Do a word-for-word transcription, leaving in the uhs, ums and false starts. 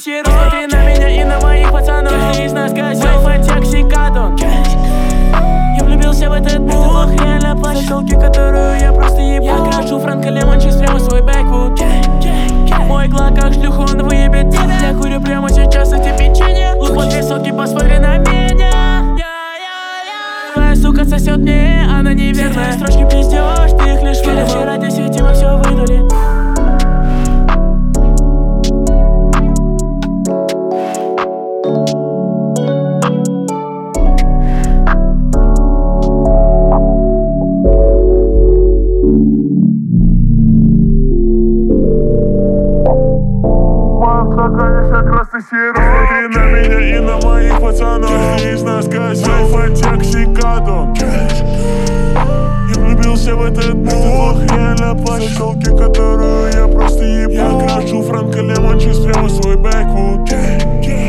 серый. Смотри на меня и на моих пацанов. Каждый из нас козел, фантик, кадон. Я влюбился в этот мух, реально плачу. Заколки, которую я просто ебу. Я крашу Франко Лемончис прямо свой бэквуд. Мой глак как шлюху, он выебет тебя. Я курю прямо сейчас эти печенья. Лупа две соки, посмотри на меня. Твоя сука сосет мне, она неверная. Строчки пиздешь, ты их лишь видишь. Вчера десять, и мы все выдали. Смотри на меня и на моих пацанов. Каждый из нас козел, фантик, кадон. Я влюбился в этот мух, реально плачу. Заколки, которую я просто ебу. Я крашу Франко Лемончис прямо свой бэквуд.